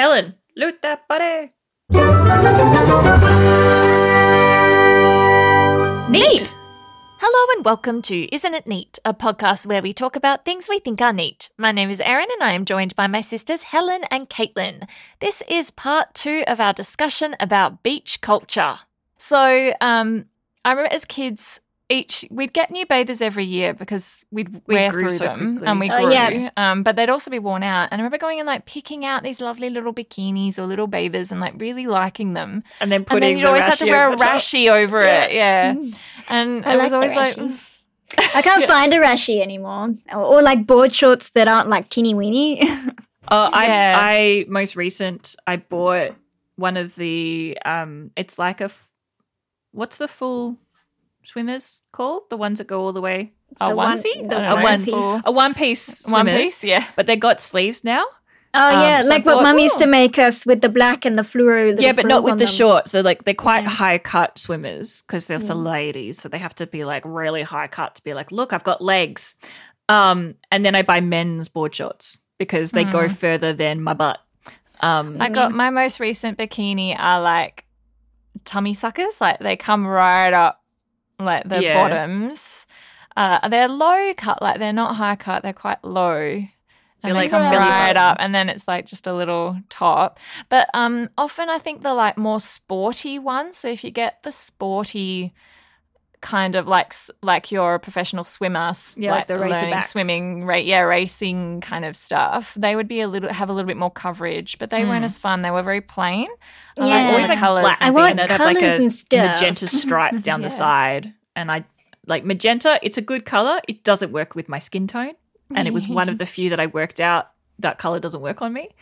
Helen, loot that body. Neat. Hello and welcome to Isn't It Neat, a podcast where we talk about things we think are neat. My name is Erin and I am joined by my sisters Helen and Caitlin. This is part 2 of our discussion about beach culture. So I remember as kids, we'd get new bathers every year because we'd wear through so them quickly. and we grew. Yeah. But they'd also be worn out. And I remember going and like picking out these lovely little bikinis or little bathers and like really liking them. And then And then you'd always have to wear a rashie over it. Yeah. And I it was like always the like... rashie. I can't find a rashie anymore. Or like board shorts that aren't like teeny weeny. I most recent, I bought one of the, it's like what's the full swimmers called? The ones that go all the way? A onesie? A one piece swimmers. One piece, yeah. But they got sleeves now. Oh yeah, so like I what thought, Mum used to make us with the black and the fluoro. Yeah, but not with the shorts. shorts. They're quite high cut swimmers because they're for ladies. So they have to be like really high cut to be like, look, I've got legs. And then I buy men's board shorts because they go further than my butt. I got my most recent bikini are like tummy suckers. Like they come right up like the bottoms. They're low cut, like they're not high cut, they're quite low. And They're they like come belly right button. up and then it's like just a little top. But often I think the like more sporty ones, so if you get the sporty kind of like you're a professional swimmer, like the racer learning backs. swimming, racing kind of stuff, they would be have a little bit more coverage, but they weren't as fun. They were very plain. I Yeah. like all Always the like colours. black. I and want And things. they'd have like colours a and stuff. magenta stripe down the side. And I like magenta, it's a good color. It doesn't work with my skin tone. And it was one of the few that I worked out that color doesn't work on me.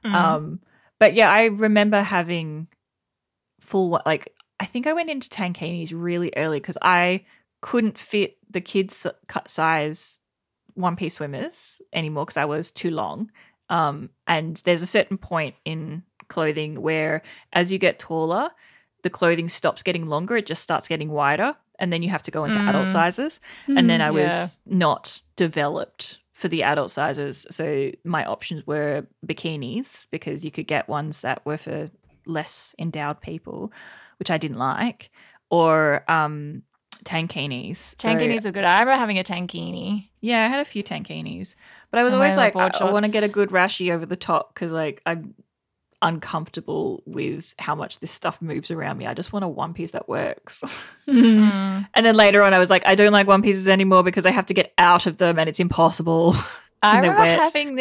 But yeah, I remember having full, like, I think I went into tankinis really early because I couldn't fit the kids' cut size one-piece swimmers anymore because I was too long. And there's a certain point in clothing where as you get taller, the clothing stops getting longer. It just starts getting wider. And then you have to go into adult sizes. And then I was not developed for the adult sizes. So my options were bikinis because you could get ones that were for less endowed people, which I didn't like, or tankinis. Tankinis are good. I remember having a tankini. Yeah, I had a few tankinis. But I was And always wearing like, the board I want to shorts. get a good rashie over the top because like I'm uncomfortable with how much this stuff moves around me. I just want a one piece that works. And then later on I was like, I don't like one pieces anymore because I have to get out of them and it's impossible. I And they're remember wet. having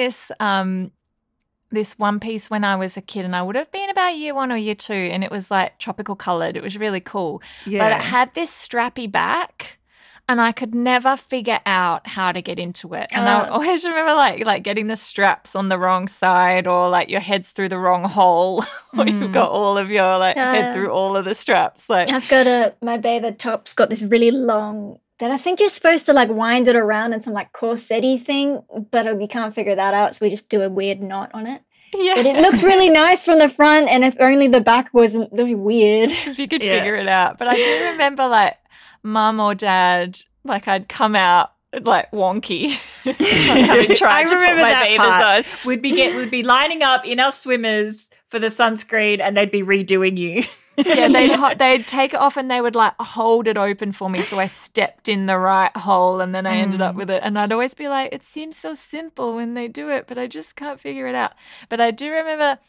this one piece when I was a kid, and I would have been about year 1 or year 2, and it was like tropical coloured. It was really cool. But Yeah. it had this strappy back and I could never figure out how to get into it. And I always remember like getting the straps on the wrong side, or like your head's through the wrong hole, or you've got all of your head through all of the straps. Like I've got my bather top's got this really long that I think you're supposed to like wind it around in some like corset-y thing, but we can't figure that out, so we just do a weird knot on it. yeah. But it looks really nice from the front, and if only the back wasn't really weird. If you could Yeah. figure it out. But I do remember like Mum or Dad, like I'd come out like wonky, like having tried to put my bathers on. We'd be lining up in our swimmers for the sunscreen and they'd be redoing you. Yeah, they'd take it off and they would like hold it open for me, so I stepped in the right hole and then I ended up with it. And I'd always be like, it seems so simple when they do it, but I just can't figure it out. But I do remember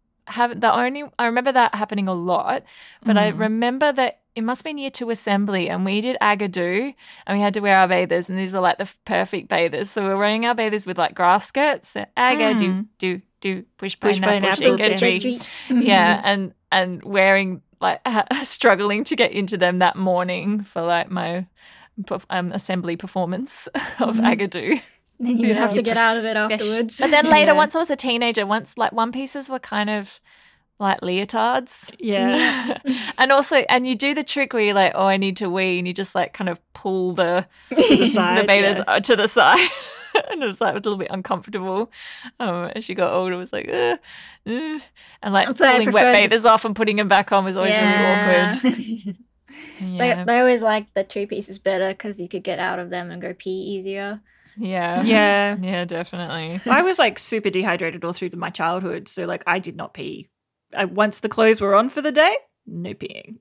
I remember that happening a lot, but I remember that it must have been year 2 assembly and we did Agadoo and we had to wear our bathers, and these were like the perfect bathers. So we were wearing our bathers with like grass skirts, so Agadoo, do, push pineapple, get a tree. Yeah, and wearing like struggling to get into them that morning for like my assembly performance of Agadoo. Then you would have to get out of it afterwards. But then later, once I was a teenager, like one pieces were kind of like leotards. Yeah. And you do the trick where you're like, oh, I need to wee, and you just like kind of pull the side, the bathers to the side. And it was like a little bit uncomfortable. As she got older, it was like, and like So I pulling wet preferred- bathers off and putting them back on was always really awkward. Yeah. They always liked the 2 pieces better because you could get out of them and go pee easier. Yeah. Yeah. Yeah, definitely. I was like super dehydrated all through my childhood. So like I did not pee. Once the clothes were on for the day, no peeing.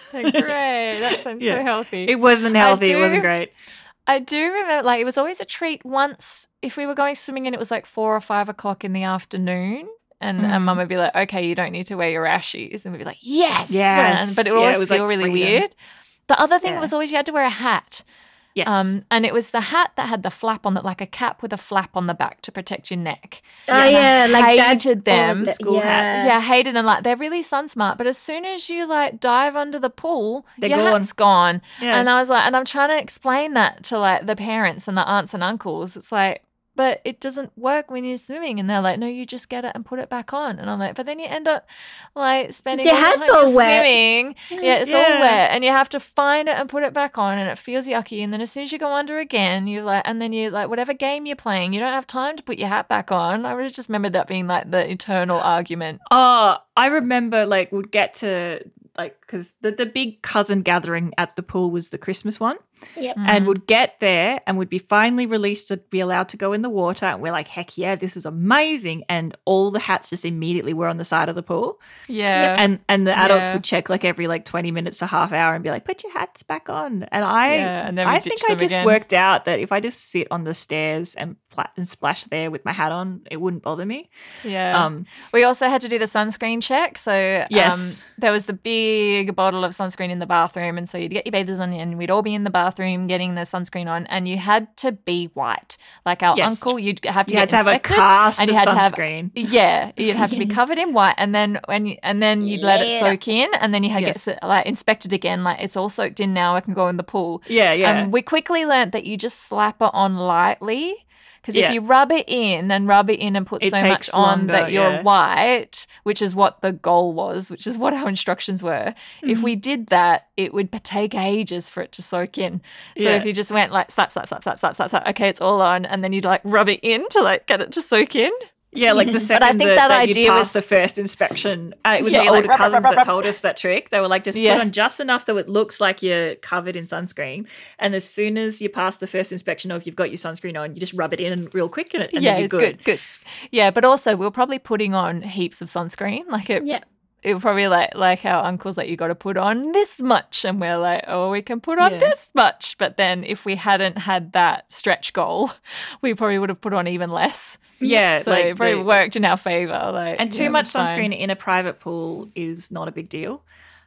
Great. That sounds so healthy. It wasn't healthy. It wasn't great. I do remember, like, it was always a treat once if we were going swimming and it was like 4 or 5 o'clock in the afternoon. And Mum would be like, okay, you don't need to wear your rashies. And we'd be like, yes. But it would always feel really weird. The other thing was always you had to wear a hat. Yes. And it was the hat that had the flap on it, like a cap with a flap on the back to protect your neck. Oh, yeah. Like hated them. School hat. Yeah, hated them. Like, they're really sun smart. But as soon as you, like, dive under the pool, your gone. hat's gone. Yeah. And I was like, and I'm trying to explain that to, like, the parents and the aunts and uncles. It's like, but it doesn't work when you're swimming. And they're like, no, you just get it and put it back on. And I'm like, but then you end up like spending Your all the hat's time all you're wet. swimming. Yeah, it's all wet. And you have to find it and put it back on and it feels yucky. And then as soon as you go under again, you're like, and then you like whatever game you're playing, you don't have time to put your hat back on. I really just remember that being like the eternal argument. Oh, I remember like would get to like because the big cousin gathering at the pool was the Christmas one. Yep. And would get there and would be finally released to be allowed to go in the water. And we're like, heck yeah, this is amazing. And all the hats just immediately were on the side of the pool. Yeah. And the adults Yeah. would check like every like 20 minutes to half hour and be like, put your hats back on. And and then we I ditch think I them just again. worked out that if I just sit on the stairs and splash there with my hat on, it wouldn't bother me. Yeah. We also had to do the sunscreen check. So Yes. there was the big bottle of sunscreen in the bathroom. And so you'd get your bathers on and we'd all be in the bathroom getting the sunscreen on and you had to be white. Like our Yes. uncle, you'd have to You had get to have a inspected, cast and of you had sunscreen. to have, yeah, you'd have to be covered in white and then you'd let it Yeah. soak in and then you had Yes. to get like inspected again. Like it's all soaked in now. I can go in the pool. Yeah. We quickly learnt that you just slap it on lightly. Because if Yeah. you rub it in and put It so much takes on that longer, you're yeah. white, which is what the goal was, which is what our instructions were. If we did that, it would take ages for it to soak in. So Yeah. if you just went like slap, slap, slap, slap, slap, slap, slap, okay, it's all on, and then you'd like rub it in to like get it to soak in. Yeah, like the second I think that that idea you'd pass was- the first inspection. It was Yeah, the like older rub, rub, cousins rub, rub, that rub. told us that trick. They were like, just Yeah. put on just enough so it looks like you're covered in sunscreen. And as soon as you pass the first inspection of you've got your sunscreen on, you just rub it in real quick and Yeah, then you're it's good. Yeah, but also we were probably putting on heaps of sunscreen. Like it it was probably like our uncles like you got to put on this much and we're like, oh, we can put on Yeah. this much. But then if we hadn't had that stretch goal, we probably would have put on even less. Yeah, So like it probably the- worked in our favor. Like, And too yeah, much it's fine. sunscreen in a private pool is not a big deal.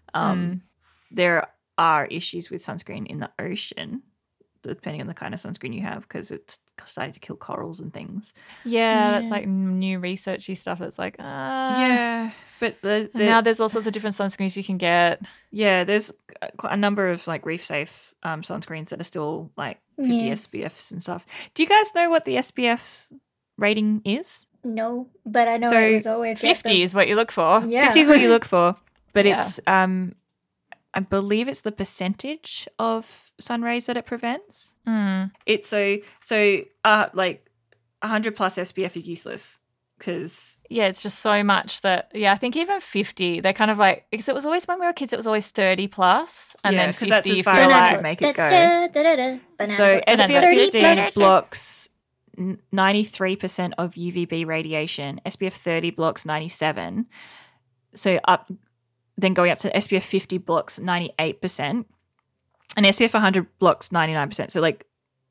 There are issues with sunscreen in the ocean, depending on the kind of sunscreen you have, because it's starting to kill corals and things. Yeah, that's like new researchy stuff that's like, Yeah, but And now there's all sorts of different sunscreens you can get. yeah, there's quite a number of like reef safe sunscreens that are still like 50 Yeah. SPFs and stuff. Do you guys know what the SPF rating is? No, but I know So, it was always like 50 is what you look for. Yeah. 50 is what you look for, but Yeah. it's I believe it's the percentage of sun rays that it prevents. It's so like 100 plus SPF is useless because Yeah, it's just so much that, yeah, I think even 50, they're kind of like, because it was always when we were kids, it was always 30 plus, and Yeah, then 'cause 50 that's as if far you're as I like, could make it go. Banana so boat. SPF 30 15 plus. blocks 93% of UVB radiation. SPF 30 blocks 97. So then going up to SPF 50 blocks 98%, and SPF 100 blocks 99%. So like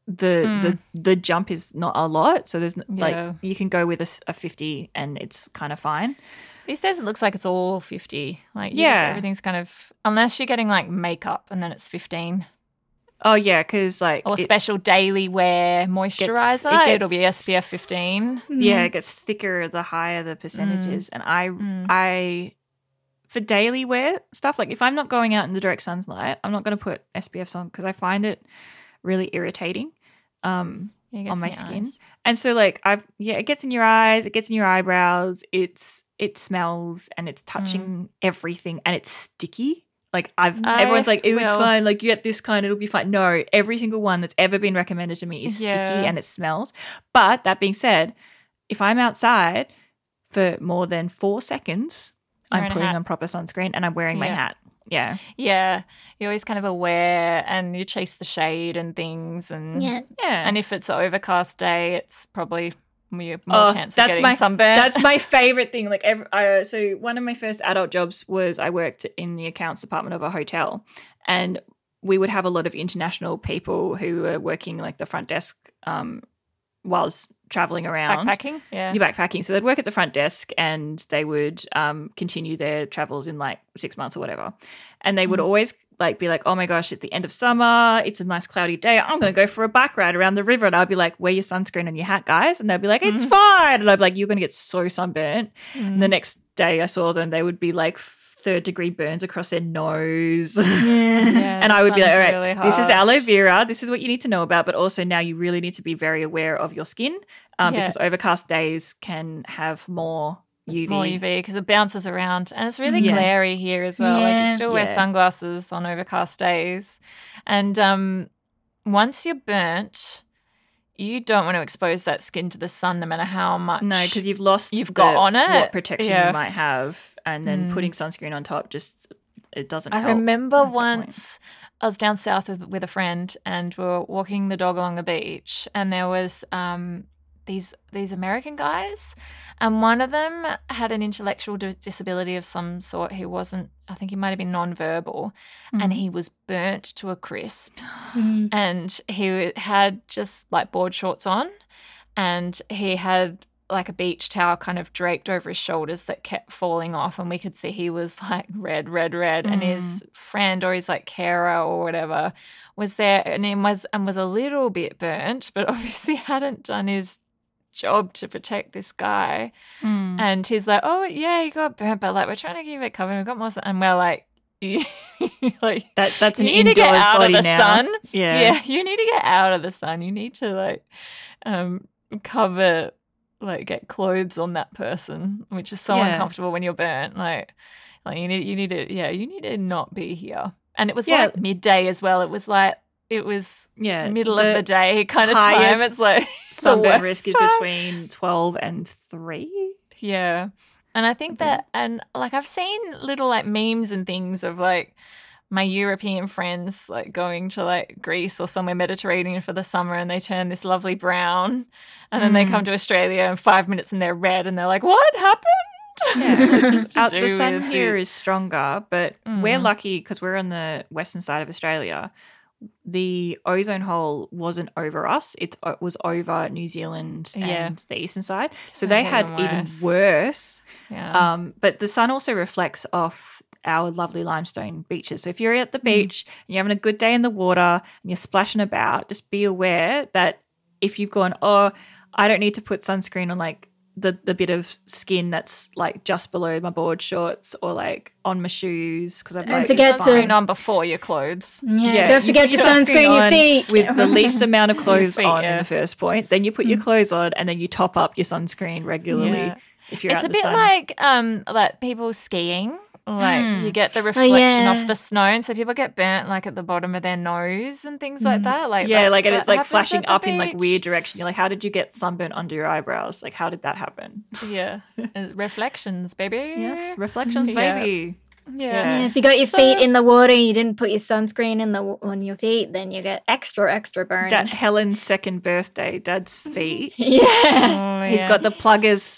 the jump is not a lot. So there's Yeah. like you can go with a 50 and it's kind of fine. These days it looks like it's all 50. Like, Yeah. everything's kind of, unless you're getting like makeup and then it's 15. Oh yeah, because like Or special daily wear moisturizer, it'll be SPF 15. yeah, it gets thicker the higher the percentages. And I for daily wear stuff, like if I'm not going out in the direct sunlight, I'm not going to put SPFs on because I find it really irritating Yeah, it on gets my in your skin. eyes. And so like it gets in your eyes, it gets in your eyebrows, it smells and it's touching everything and it's sticky. Like everyone's like, "Oh, it's fine. Like you get this kind, it'll be fine." No, every single one that's ever been recommended to me is sticky and it smells. But that being said, if I'm outside for more than 4 seconds, I'm Wearing a putting hat. on proper sunscreen and I'm wearing my Yeah. hat. Yeah. Yeah. You're always kind of aware and you chase the shade and things. And Yeah. And if it's an overcast day, it's probably more chance of getting my sunburnt. That's my favorite thing. Like, so one of my first adult jobs was I worked in the accounts department of a hotel, and we would have a lot of international people who were working like the front desk whilst traveling around. Backpacking? Yeah. You're backpacking. So they'd work at the front desk and they would continue their travels in like 6 months or whatever. And they would always like be like, oh my gosh, it's the end of summer. It's a nice cloudy day. I'm going to go for a bike ride around the river. And I'd be like, wear your sunscreen and your hat, guys. And they'd be like, it's fine. And I'd be like, you're going to get so sunburnt. And the next day I saw them, they would be like 3rd-degree burns across their nose. And I would be like, all right, really this is aloe vera. This is what you need to know about. But also now you really need to be very aware of your skin because overcast days can have more UV. More UV because it bounces around. And it's really glary here as well. Like you still wear sunglasses on overcast days. And once you're burnt, you don't want to expose that skin to the sun no matter how much No, because you've lost got on it. What protection you might have. And then putting sunscreen on top it doesn't help. I remember once I was down south with a friend and we were walking the dog along the beach and there was these American guys and one of them had an intellectual disability of some sort. He wasn't, I think he might have been nonverbal and he was burnt to a crisp and he had just like board shorts on and he had like a beach towel kind of draped over his shoulders that kept falling off and we could see he was like red and his friend or his like carer or whatever was there and was a little bit burnt but obviously hadn't done his job to protect this guy and he's like, oh yeah, you got burnt but like we're trying to keep it covered, we've got more sun. And we're like, like that's an you need to get indoors out body of the now. sun. Yeah, you need to get out of the sun. You need to like cover, like get clothes on that person, which is so uncomfortable when you're burnt. Like you need to not be here. And it was like midday as well. It was middle of the day kind of time. It's like sunburn risk is between 12 and 3. Yeah. And I think that, and like I've seen little like memes and things of like my European friends like going to like Greece or somewhere Mediterranean for the summer and they turn this lovely brown and then they come to Australia in 5 minutes and they're red and they're like, what happened? Yeah, the sun here is stronger, but we're lucky because we're on the western side of Australia. The ozone hole wasn't over us. It was over New Zealand and the eastern side. So they had even worse. Yeah. But the sun also reflects off our lovely limestone beaches. So if you're at the beach and you're having a good day in the water and you're splashing about, just be aware that if you've gone, oh, I don't need to put sunscreen on like the bit of skin that's like just below my board shorts or like on my shoes because I've Don't forget to sunscreen on before your clothes. Yeah, don't forget to sunscreen your feet with the least amount of clothes feet, on in the first point. Then you put your clothes on and then you top up your sunscreen regularly if you're it's out a the bit sun. like people skiing. Like you get the reflection off the snow, and so people get burnt like at the bottom of their nose and things like that. Like like and it's like flashing up in in like weird direction. You're like, how did you get sunburnt under your eyebrows? Like, how did that happen? Yeah, reflections, baby. Yes, reflections, baby. Yeah. if you got your feet in the water and you didn't put your sunscreen on your feet, then you get extra burn. Helen's second birthday, Dad's feet. Yeah. He's got the pluggers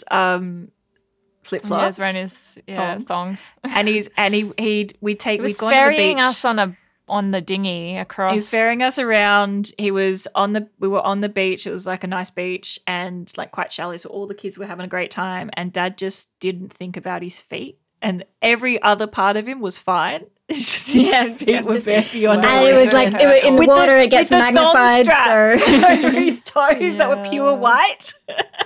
flip flops. Yeah, he's wearing his thongs. And he we'd gone to the ferrying beach. us on the dinghy across. He was ferrying us around. We were on the beach. It was like a nice beach and like quite shallow. So all the kids were having a great time. And Dad just didn't think about his feet. And every other part of him was fine. It's just his feet were very beyond. And it was like in the water it gets magnified. Over his toes that were pure white.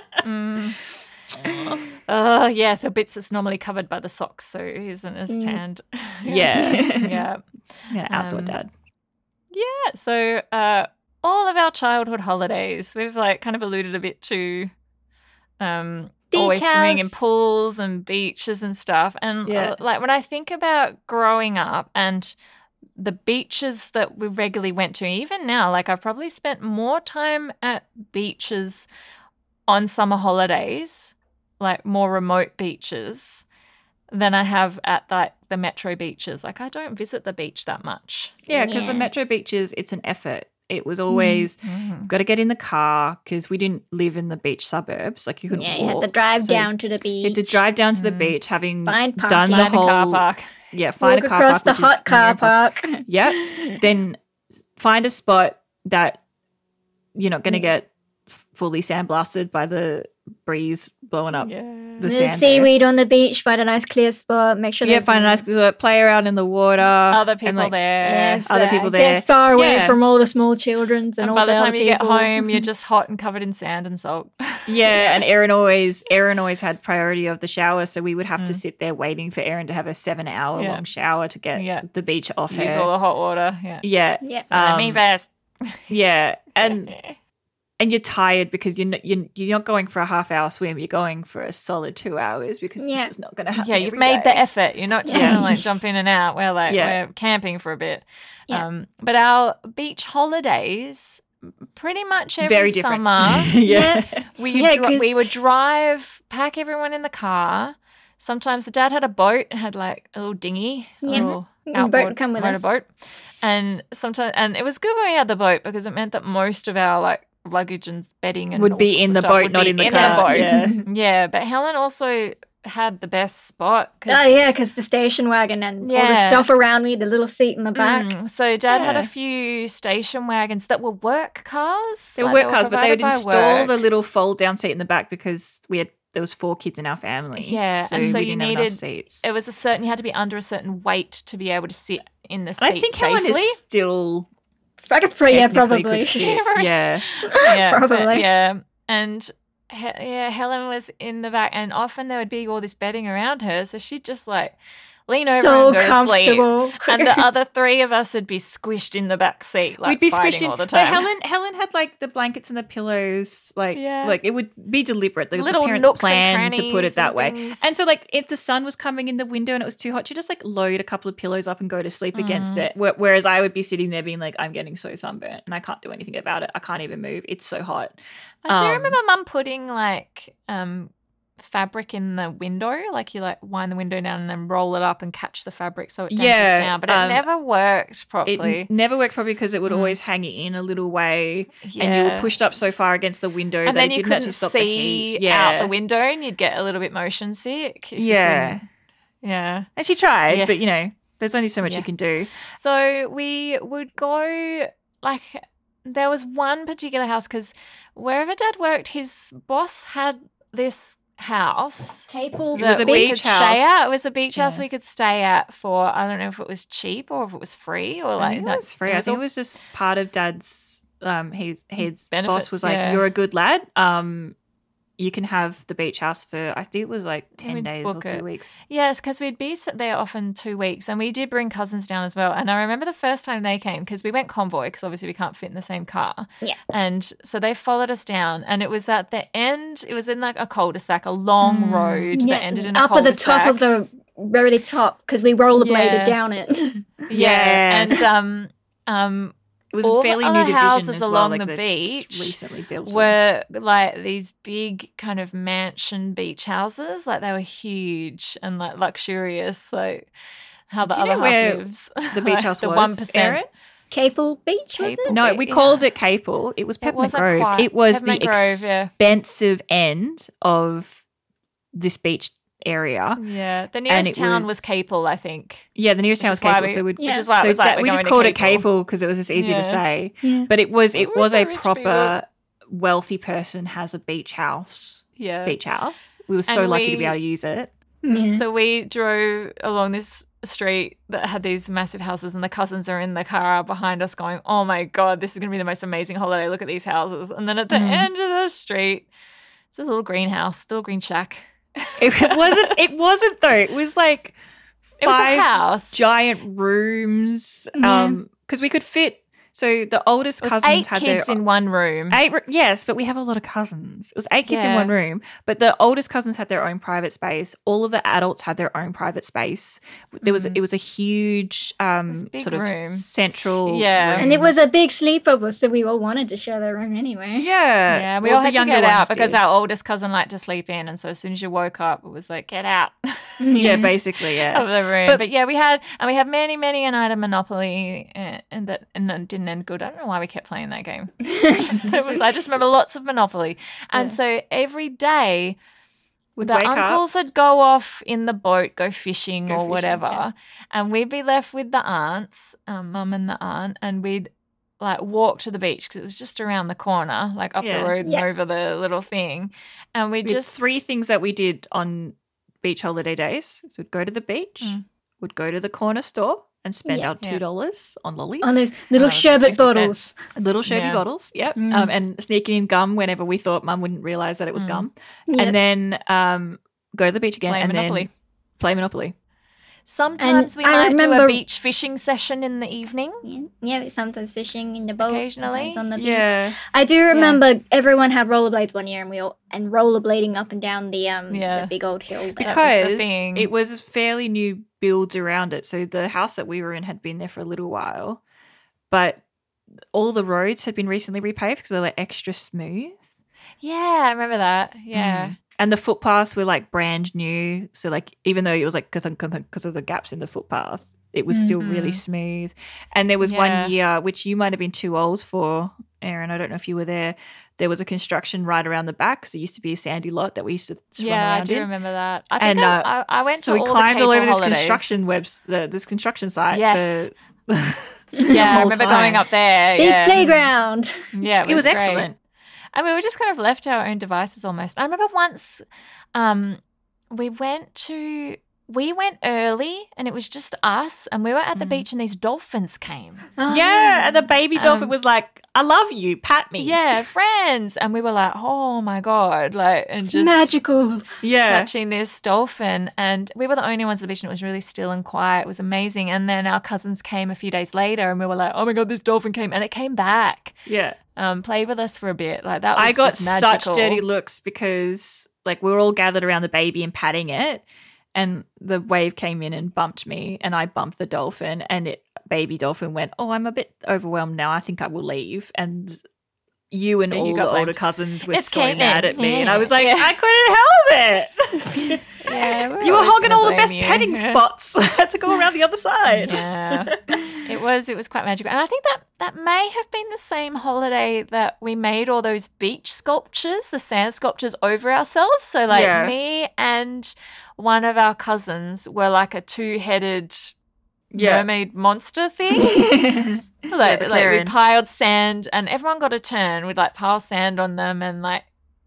The bits that's normally covered by the socks, so he isn't as tanned. Yeah, outdoor dad. Yeah, so all of our childhood holidays, we've like kind of alluded a bit to always swimming in pools and beaches and stuff. And like when I think about growing up and the beaches that we regularly went to, even now, like I've probably spent more time at beaches on summer holidays, like more remote beaches, than I have at the metro beaches. Like, I don't visit the beach that much. Yeah, because the metro beaches, it's an effort. It was always got to get in the car because we didn't live in the beach suburbs. Like, you couldn't walk. You had to drive So down to the beach. You had to drive down to the beach, having Find done the Find a whole car park. Yeah, find walk a car across park. the which is hot car near us. park. Yep. Then find a spot that you're not going to get fully sandblasted by the breeze blowing up the There's sand. there. seaweed on the beach. Find a nice clear spot. Make sure. Yeah, there's find a nice spot, play around in the water. Other people and, like, there. Yes, other people there. Get far away Yeah. from all the small children's and all By the the time other you get people. home, you're just hot and covered in sand and salt. Yeah, and Erin always had priority of the shower, so we would have to sit there waiting for Erin to have a 7-hour long shower to get the beach off Use her. all the hot water. Yeah. Yeah, Yeah. Let me first. yeah, and you're tired because you're not going for a half-hour swim. You're going for a solid 2 hours because Yeah. this is not going to happen. Yeah, you've every made day. the effort. You're not just Yeah. gonna like jump in and out. We're camping for a bit. Yeah. But our beach holidays, pretty much every Very different. summer, yeah. we would drive, pack everyone in the car. Sometimes the dad had a boat, had like a little dinghy, a Yeah. little Boat outboard would come with us. motorboat. And it was good when we had the boat because it meant that most of our like luggage and bedding and Would all be sorts in of the stuff boat, would not be in the car. boat. Yeah. Yeah, but Helen also had the best spot. 'cause Oh yeah, because the station wagon and all the Yeah. stuff around me, the little seat in the back. So Dad had Yeah. a few station wagons that were work cars. They were like, work cars, but they would provided by install work. the little fold-down seat in the back because there was 4 kids in our family. Yeah, and so we you didn't have enough needed seats. It was you had to be under a certain weight to be able to sit in the seat I think safely. Helen is still Yeah, technically probably. could fit. Yeah. Yeah, Probably. Yeah, and Helen was in the back, and often there would be all this bedding around her, so she'd just like lean over So and go to sleep. comfortable. And the other 3 of us would be squished in the back seat, like We'd be fighting squished in. all the But time. Helen had like the blankets and the pillows, like Yeah. like it would be deliberate. The Little parents nooks and planned to put crannies it that and way. things. And so like if the sun was coming in the window and it was too hot, you just like load a couple of pillows up and go to sleep against it. Whereas I would be sitting there being like, I'm getting so sunburnt and I can't do anything about it. I can't even move. It's so hot. I do remember Mum putting like fabric in the window, like you like wind the window down and then roll it up and catch the fabric so it dampens Yeah, down. But it never worked It properly. never worked properly because it would always hang it in a little way, and you were Yeah. pushed up so far against the window And that then it you didn't actually couldn't stop the see heat. Yeah, out the window, and you'd get a little bit motion sick. if you Yeah. couldn't- yeah. and she tried, Yeah. but there's only so much you can do. So we would go, like, there was one particular house because wherever Dad worked, his boss had this house. Capel It was a that we beach could house. stay at. It was a beach house Yeah. we could stay at for, I don't know if it was cheap or if it was free or I like think it was free. I think it was just part of Dad's. His boss Benefits, was like, yeah. "You're a good lad. You can have the beach house for I think it was like 10 We'd days or book 2 it. weeks." Yes, because we'd be there often 2 weeks, and we did bring cousins down as well. And I remember the first time they came because we went convoy because obviously we can't fit in the same car. Yeah. And so they followed us down, and it was at the end. It was in like a cul-de-sac, a long road that ended in a up at the cul-de-sac. top of the very top because we rollerbladed Yeah. down it. Yeah, Yes. and It was all a fairly the new other division houses as well, along like the that beach just recently built. were like these big kind of mansion beach houses. Like they were huge and like luxurious, like how the Do you know other where half lives. the beach Like house the was, 1%. Erin? Capel Beach, was Capel it? No, we Yeah. called it Capel. It was It Peppermint wasn't Grove. quite. It was Peppermint the Grove, yeah. expensive end of this beach area. Yeah, the nearest it town was- was Capel, I think. Yeah, the nearest town was Which is why Capel. we- So we'd, which is why it so was like that- we're we just going to called it Capel. Capel because it was just easy Yeah. to say. Yeah. But it was We're a the rich proper wealthy person has a beach house. Yeah. Beach house. We were so And lucky to be we- able to use it. Yeah. So we drove along this street that had these massive houses, and the cousins are in the car behind us going, "Oh my God, this is going to be the most amazing holiday. Look at these houses." And then at the end of the street, it's a little greenhouse, little green shack. It wasn't. It wasn't though. It was like It was a 5 house. giant rooms. Because we could fit So the oldest It was cousins 8 had kids their in one room. yes, but we have a lot of cousins. It was 8 kids in Yeah. one room, but the oldest cousins had their own private space. All of the adults had their own private space. It was a huge a big sort of room. central Yeah. room. And it was a big sleepover, so we all wanted to share that room anyway. yeah. Yeah, we Well, all the had to younger get out ones because did. our oldest cousin liked to sleep in, and so as soon as you woke up, it was like, get out yeah, basically, yeah. of the room. But- But yeah, we had many a night of Monopoly, and that didn't end good. I don't know why we kept playing that game. I just remember lots of Monopoly, and so every day Would the wake up. uncles would go off in the boat, go fishing Go or fishing, whatever, yeah. and we'd be left with the aunts, mum and the aunt, and we'd like walk to the beach because it was just around the corner, like up Yeah. the road Yeah. and over the little thing, and we We had just 3 things that we did on beach holiday days. So we'd go to the beach, would go to the corner store and spend Yeah. our $2 on lollies. On those little Oh, sherbet 50 bottles. Little Shelby Yeah. bottles, yep. Mm. And sneaking in gum whenever we thought Mum wouldn't realise that it was gum. Yep. And then go to the beach again Play and Monopoly. then play Monopoly. Sometimes we I might do a remember- beach fishing session in the evening. Yeah, sometimes fishing in the boat, Occasionally. sometimes on the beach. Yeah. I do remember everyone had rollerblades one year, and rollerblading up and down the Yeah. big old hill. there. was the Because thing. it was fairly new builds around it. So the house that we were in had been there for a little while, but all the roads had been recently repaved because they were extra smooth. Yeah, I remember that. Yeah. And the footpaths were like brand new. So like even though it was like because of the gaps in the footpath, it was still really smooth. And there was Yeah. one year, which you might have been too old for, Erin. I don't know if you were there. There was a construction right around the back because it used to be a sandy lot that we used to swim Yeah, I around do in. remember that. I think And I went so to we all climbed the all over Capel this holidays. this construction site. Yes. For Yeah, I whole remember time. going up there. Big yeah. playground. Yeah, It was great. excellent. And we were just kind of left to our own devices almost. I remember once we went early and it was just us and we were at the beach and these dolphins came. Oh, Yeah, and the baby dolphin was like, "I love you, pat me." Yeah, friends. And we were like, oh my God. Like, and It's just magical. yeah. catching this dolphin. And we were the only ones at the beach and it was really still and quiet. It was amazing. And then our cousins came a few days later and we were like, oh my God, this dolphin came. And it came back. Yeah. Played with us for a bit. Like that was I got just magical. such dirty looks because like we were all gathered around the baby and patting it, and the wave came in and bumped me, and I bumped the dolphin, and baby dolphin went, "Oh, I'm a bit overwhelmed now. I think I will leave." And you and You all got the older blamed. cousins were It's so Caitlin. mad at me, and I was like, Yeah. "I couldn't help it." Yeah, You were always hogging gonna all the blame best you. petting spots. I had to go around the other side. Yeah, it was quite magical, and I think that may have been the same holiday that we made all those beach sculptures, the sand sculptures over ourselves. So like Yeah. me and one of our cousins were like a 2-headed Yeah. mermaid monster thing. like the we Karen. piled sand, and everyone got a turn. We'd like pile sand on them and like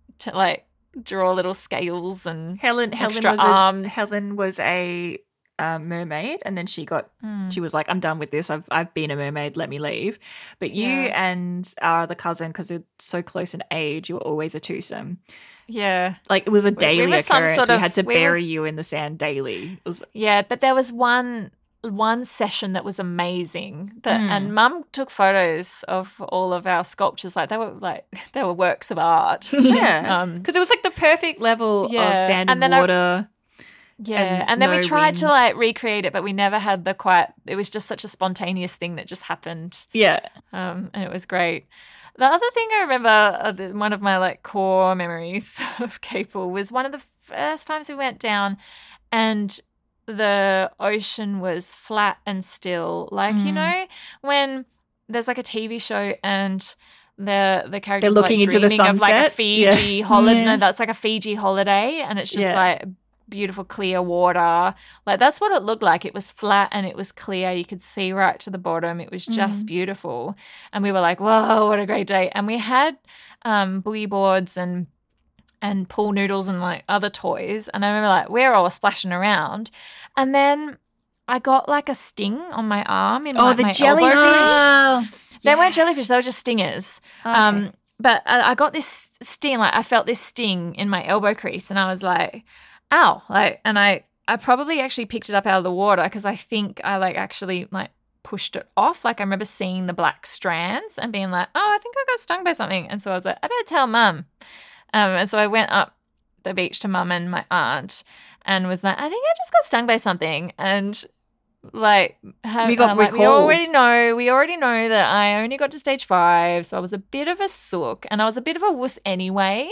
draw little scales and extra arms. Helen was a mermaid, and then she was like, "I'm done with this. I've been a mermaid. Let me leave." But you Yeah. and our other cousin, because they're so close in age, you were always a twosome. Yeah. Like it was a daily were some occurrence. sort We of- had to we were- bury you in the sand daily. It was Yeah, but there was one session that was amazing. And Mum took photos of all of our sculptures. They were works of art. yeah, because it was like the perfect level of Yeah, sand and and then water. Yeah, and then we no tried to wind. recreate it, but we never had it was just such a spontaneous thing that just happened. Yeah, And it was great. The other thing I remember, one of my core memories of Capel was one of the first times we went down, and the ocean was flat and still. You know, when there's a TV show and the characters looking are into the dreaming of a sunset. Fiji holiday. Yeah. No, that's a Fiji holiday, and it's just Yeah. beautiful clear water. That's what it looked like. It was flat and it was clear. You could see right to the bottom. It was just beautiful. And we were like, whoa, what a great day. And we had boogie boards and pool noodles and other toys. And I remember we were all splashing around. And then I got a sting on my arm in the my jellyfish. elbow. Oh, They weren't jellyfish, they were just stingers. Okay. But I got this sting, I felt this sting in my elbow crease, and I was like, ow. And I probably actually picked it up out of the water because I think I actually pushed it off. Like I remember seeing the black strands and being like, oh, I think I got stung by something. And so I was like, I better tell Mum. And so I went up the beach to Mum and my aunt and was like, I think I just got stung by something. And like we got like, recalled. we already know that I only got to stage 5, so I was a bit of a sook and I was a bit of a wuss anyway.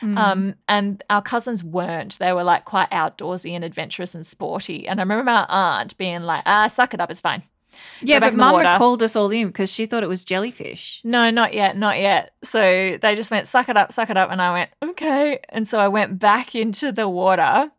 And our cousins weren't. They were like quite outdoorsy and adventurous and sporty. And I remember my aunt being like, suck it up, it's fine. Yeah, but Mum recalled us all in because she thought it was jellyfish. No, not yet. So they just went, suck it up. And I went, okay. And so I went back into the water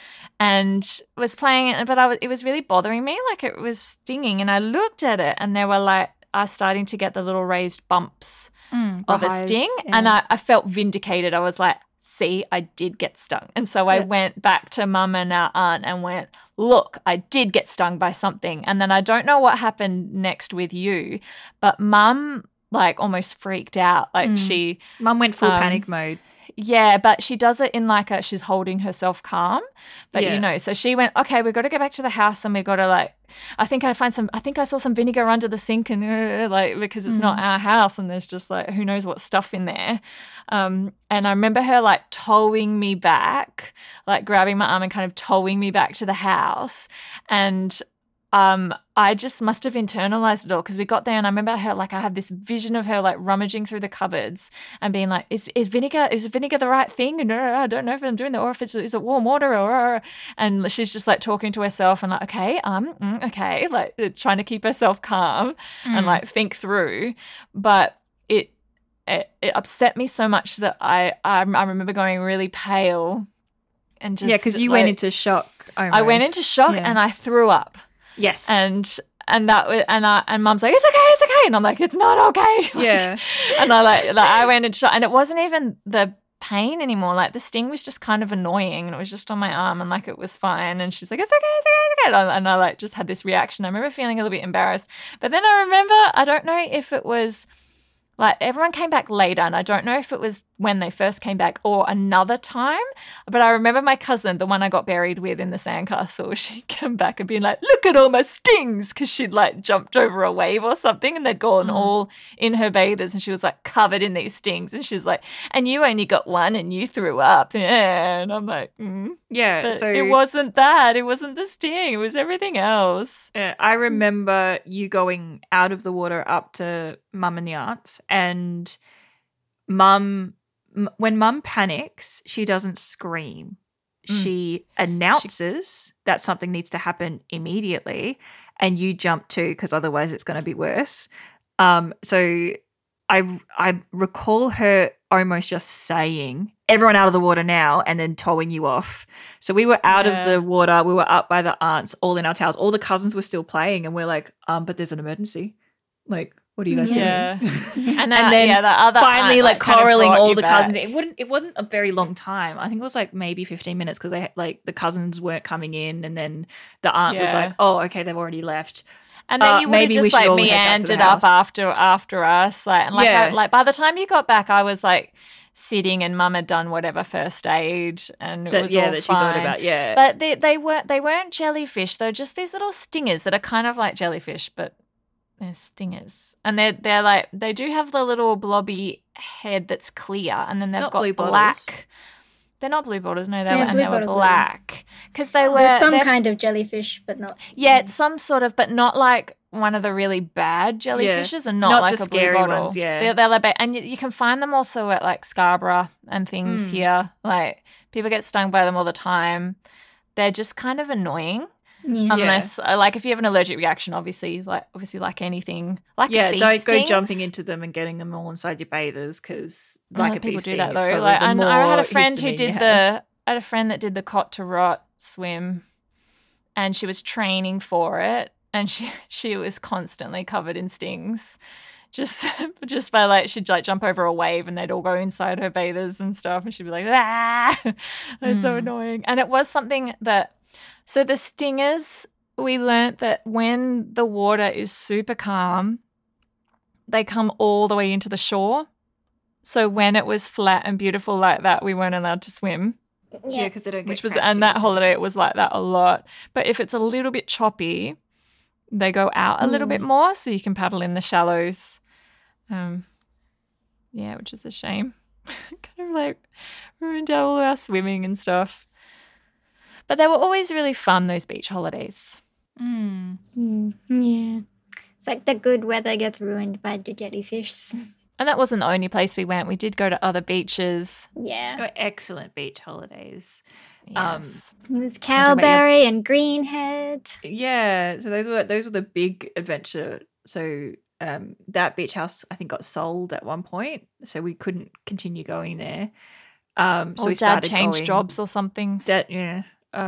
and was playing it, but it was really bothering me, like it was stinging. And I looked at it and there were like, I was starting to get the little raised bumps of a sting. Yeah. And I felt vindicated. I was like, see, I did get stung. And so I went back to Mum and our aunt and went, look, I did get stung by something. And then I don't know what happened next with you, but Mum like almost freaked out. Like Mum went full panic mode. Yeah, but she does it in like she's holding herself calm. But you know, so she went, okay, we've got to go back to the house and we've got to like, I think I saw some vinegar under the sink and like, because it's not our house and there's just like, who knows what stuff in there. And I remember her like towing me back, like grabbing my arm and kind of towing me back to the house. And I just must have internalized it all because we got there and I remember her like I have this vision of her like rummaging through the cupboards and being like, is vinegar the right thing? And I don't know if I'm doing that or if is it warm water or and she's just like talking to herself and like, okay, okay, like trying to keep herself calm and like think through. But it upset me so much that I remember going really pale and just because you went into shock. Almost. I went into shock and I threw up. Yes. And that was, and Mum's like, it's okay. And I'm like, it's not okay. Like, yeah. And I went into shock and it wasn't even the pain anymore. Like the sting was just kind of annoying and it was just on my arm and like it was fine. And she's like, it's okay. And I like just had this reaction. I remember feeling a little bit embarrassed. But then I remember, I don't know if it was like everyone came back later and I don't know if it was when they first came back or another time, but I remember my cousin, the one I got buried with in the sandcastle, she'd come back and be like, look at all my stings, because she'd like jumped over a wave or something and they'd gone all in her bathers and she was like covered in these stings and she's like, and you only got one and you threw up. Yeah. And I'm like, yeah. But so it wasn't that. It wasn't the sting. It was everything else. I remember you going out of the water up to Mum and the aunts and when Mum panics, she doesn't scream. She announces that something needs to happen immediately, and you jump too because otherwise it's going to be worse. So I recall her almost just saying, "Everyone out of the water now," and then towing you off. So we were out of the water. We were up by the aunts, all in our towels. All the cousins were still playing, and we're like, but there's an emergency. Like, what are you guys doing? And then the other finally aunt, like corralling all the back. cousins. It wasn't a very long time. I think it was like maybe 15 minutes because they like the cousins weren't coming in, and then the aunt was like, "Oh, okay, they've already left." And then you would have just like meandered up after us, like by the time you got back, I was like sitting, and Mum had done whatever first aid, and it was all fine. She thought about, But they weren't jellyfish; they're just these little stingers that are kind of like jellyfish, but they're stingers, and they're like they do have the little blobby head that's clear, and then they've got black. They're not blue bottles, no, they were black because they were. There's some kind of jellyfish, but not. Yeah, it's some sort of, but not like one of the really bad jellyfishes, and not like the a blue scary bottle. ones. Yeah, they're like, and you can find them also at like Scarborough and things here. Like people get stung by them all the time. They're just kind of annoying. Yeah. Unless, like, if you have an allergic reaction, obviously, like anything, like don't go jumping into them and getting them all inside your bathers because, like, people do that though. Like, I had a friend who did I had a friend that did the cot to rot swim, and she was training for it, and she was constantly covered in stings. Just by like she'd like jump over a wave and they'd all go inside her bathers and stuff, and she'd be like, ah, it's so annoying. And it was something that. So the stingers, we learnt that when the water is super calm, they come all the way into the shore. So when it was flat and beautiful like that, we weren't allowed to swim. Yeah, because they don't get and that holiday it was like that a lot. But if it's a little bit choppy, they go out a little bit more, so you can paddle in the shallows. Which is a shame. Kind of like ruined all our swimming and stuff. But they were always really fun, those beach holidays. Yeah. It's like the good weather gets ruined by the jellyfish. And that wasn't the only place we went. We did go to other beaches. Yeah. They were excellent beach holidays. Yes. There's Cowberry and Greenhead. Yeah, so those were the big adventure. So that beach house I think got sold at one point, so we couldn't continue going there. So or we Dad started changed going, jobs or something. Dad, yeah.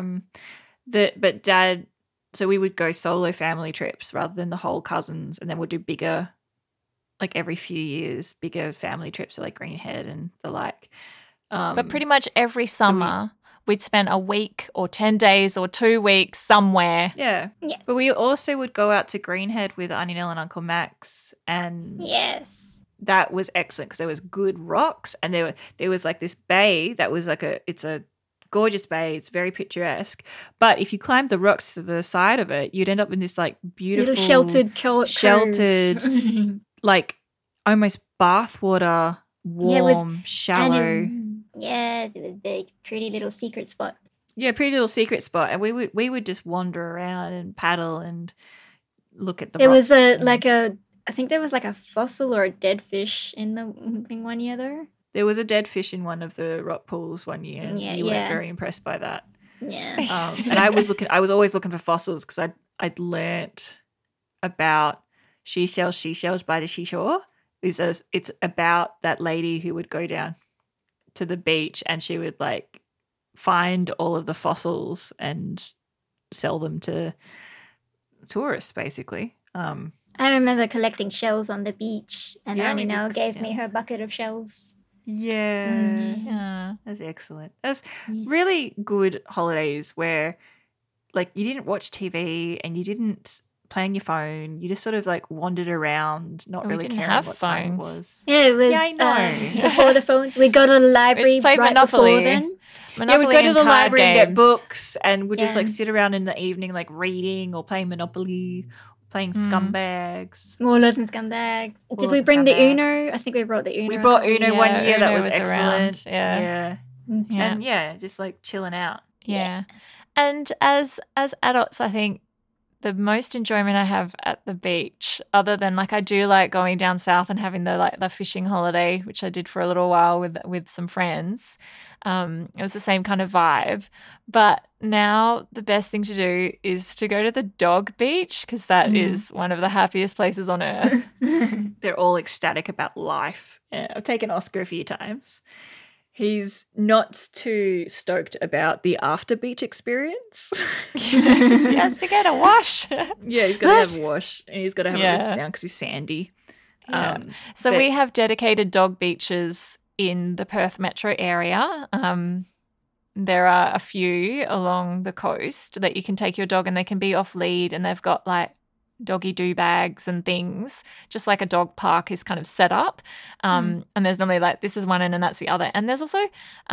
But Dad, so we would go solo family trips rather than the whole cousins, and then we'd do bigger, like every few years, bigger family trips to like Greenhead and the like. But pretty much every summer, we'd spend a week or 10 days or 2 weeks somewhere. Yeah. Yes. But we also would go out to Greenhead with Auntie Nell and Uncle Max, and Yes. that was excellent because there was good rocks, and there was like this bay that was like it's a gorgeous bay. It's very picturesque. But if you climbed the rocks to the side of it, you'd end up in this like beautiful Little sheltered like almost bathwater, warm, shallow. Yes, it was a big, pretty little secret spot. Yeah, pretty little secret spot. And we would just wander around and paddle and look at the It rocks. was I think there was like a fossil or a dead fish in the thing one year though. There was a dead fish in one of the rock pools one year, and Yeah, you weren't yeah. very impressed by that. Yeah. And I was always looking for fossils because I'd learnt about she shells by the seashore. It's about that lady who would go down to the beach and she would like find all of the fossils and sell them to tourists, basically. I remember collecting shells on the beach, and Yeah, Annie we did, now gave me yeah. her bucket of shells. Yeah. Yeah. That's excellent. That's really good holidays where like you didn't watch TV and you didn't play on your phone. You just sort of like wandered around, not We really didn't caring have what time it phones. was. Yeah, it was Yeah, I know. before the phones. We go to the library played right Monopoly. before then. Yeah, we'd go to and the card library and get games. books, and we'd just Yeah. like sit around in the evening like reading or playing Monopoly, playing Scumbags. Warlords and Scumbags. Did Warlords we and bring the Scumbags. Uno? I think we brought the Uno. We a brought couple Uno years one Yeah, year. That Uno was was excellent. around, yeah. Yeah. Yeah. And yeah, just like chilling out. Yeah. And as adults, I think the most enjoyment I have at the beach, other than like I do like going down south and having the fishing holiday, which I did for a little while with some friends. It was the same kind of vibe. But now the best thing to do is to go to the dog beach because that is one of the happiest places on earth. They're all ecstatic about life. Yeah, I've taken Oscar a few times. He's not too stoked about the after beach experience. He has to get a wash. Yeah, he's got to have a wash and he's got to have Yeah. a rinse down because he's sandy. Yeah. So but- we have dedicated dog beaches in the Perth metro area. There are a few along the coast that you can take your dog and they can be off lead, and they've got like doggy do bags and things, just like a dog park is kind of set up. And there's normally like this is one end and that's the other. And there's also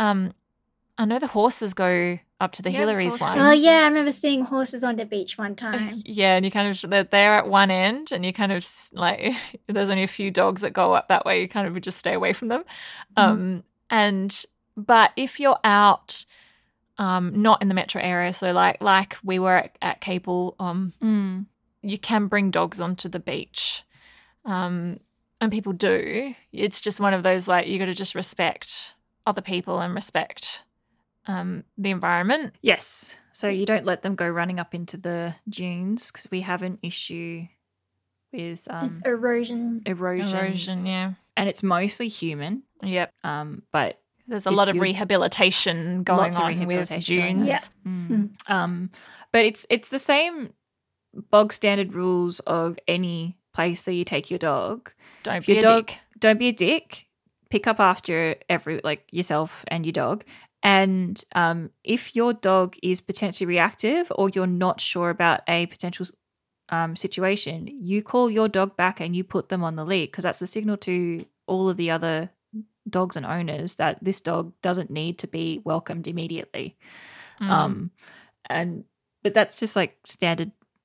I know the horses go up to the Yeah, there's Hillary's horse one. Oh yeah, I remember seeing horses on the beach one time. Yeah, and you kind of they're at one end, and you kind of like there's only a few dogs that go up that way. You kind of would just stay away from them. But if you're out, not in the metro area, so like we were at Capel, you can bring dogs onto the beach, and people do. It's just one of those like you got to just respect other people and respect the environment. Yes. So you don't let them go running up into the dunes because we have an issue with It's erosion. Erosion, yeah. And it's mostly human. Yep. But There's a If lot of you- rehabilitation going Lots of on with rehabilitation going on. dunes. Yeah. But it's the same bog standard rules of any place that you take your dog. Don't If be your a dog, dick. don't be a dick. Pick up after yourself and your dog. And if your dog is potentially reactive or you're not sure about a potential situation, you call your dog back and you put them on the lead because that's a signal to all of the other dogs and owners that this dog doesn't need to be welcomed immediately. But that's just like standard